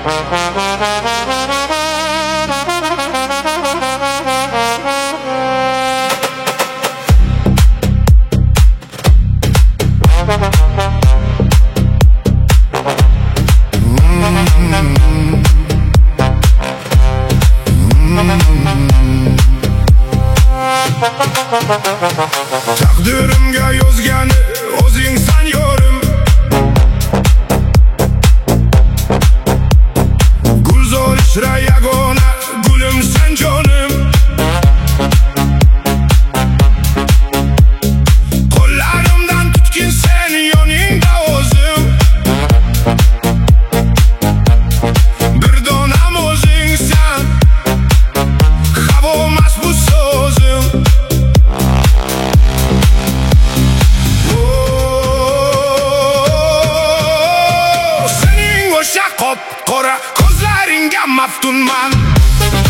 Taqdirimga yozgani o'zingsan yorim, gulzor ishra yagona gulimsan jonim. Qo'llarimdan tutgin sen yoningda o'zim, bir donam o'zingsan, havomas bu so'zim. Qop-qora ko'zlaringga maftunman.